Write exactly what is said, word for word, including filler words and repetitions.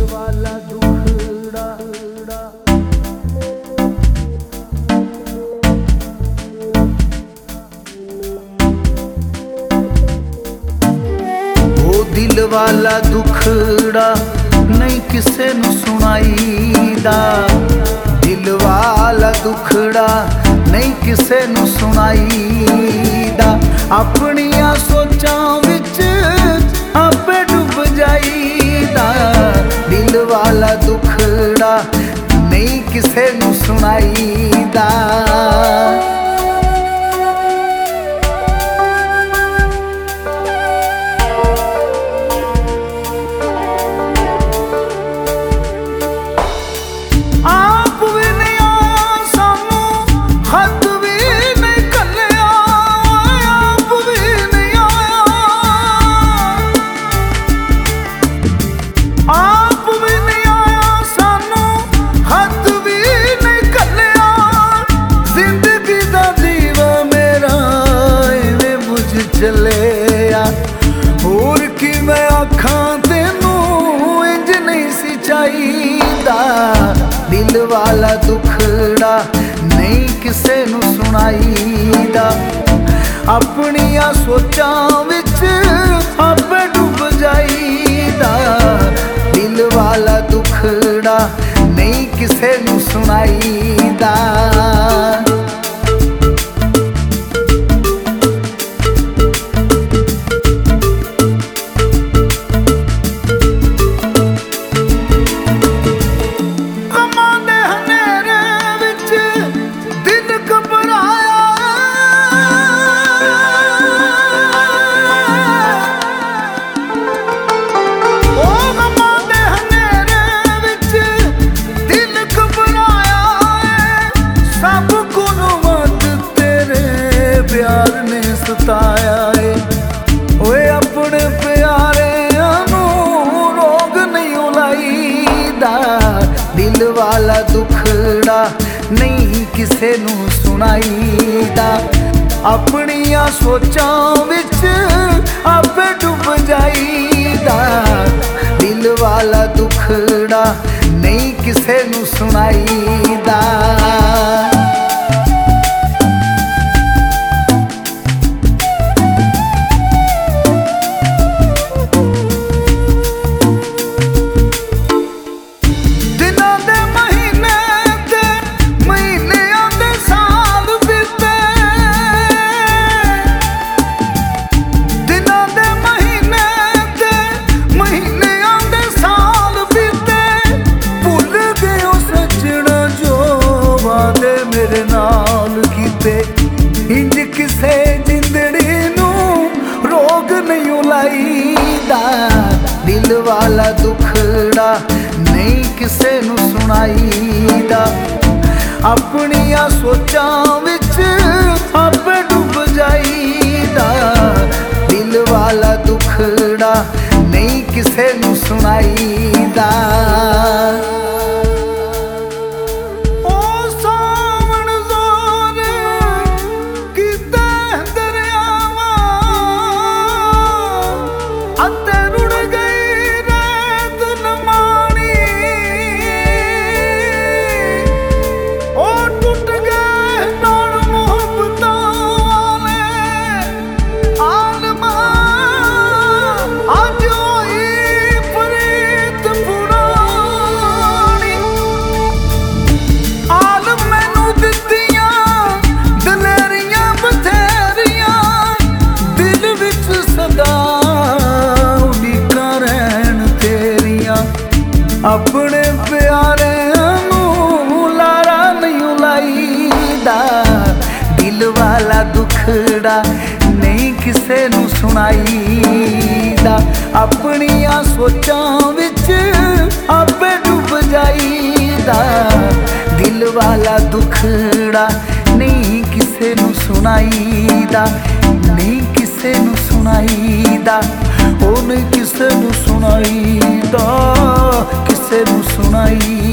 वाला दुखड़ा वो दिल वाला दुखड़ा नहीं किसे नू सुनाईदा। दिल वाला दुखड़ा नहीं किसे नू सुनाईदा। अपनियां सोचां विच आपे डुब जाईदा। दिल वाला दुखड़ा नहीं किसे नू सुनाईदा। होर कि मैं आखां तेनू इंज नहीं सी चाहिदा। दिल वाला दुखड़ा नहीं किसे नू सुनाईदा। अपनियां सोचां विच आपे डुब जाईदा। दिल वाला दुखड़ा नहीं किसे नू सुनाईदा। प्यार ने सताया है ओए अपने प्यारे नू रोग नहीं उलाईदा। दिल वाला दुखड़ा नहीं किसे नू सुनाईदा। अपनियां सोचां विच आपे डुब जाईदा। दिल वाला दुखड़ा नहीं किसे नू सुनाईदा। इंज किसे जिंदड़ी नू रोग नहीं उलाईदा। दिल वाला दुखड़ा नहीं किसे नू सुनाईदा। अपनियां सोचां विच आपे डुब जाईदा। दिल वाला दुखड़ा नहीं किसे नू सुनाईदा। अपने प्यारे नू लारा नहीं उलाईदा। दिल वाला दुखड़ा नहीं किसे नू सुनाईदा। अपनियां सोचां विच आपे डुब जाईदा। दिल वाला दुखड़ा नहीं किसे नू सुनाईदा। नहीं किसे नू सुनाईदा। ओ नहीं किसे नू सुनाईदा। किसे नू सुनाई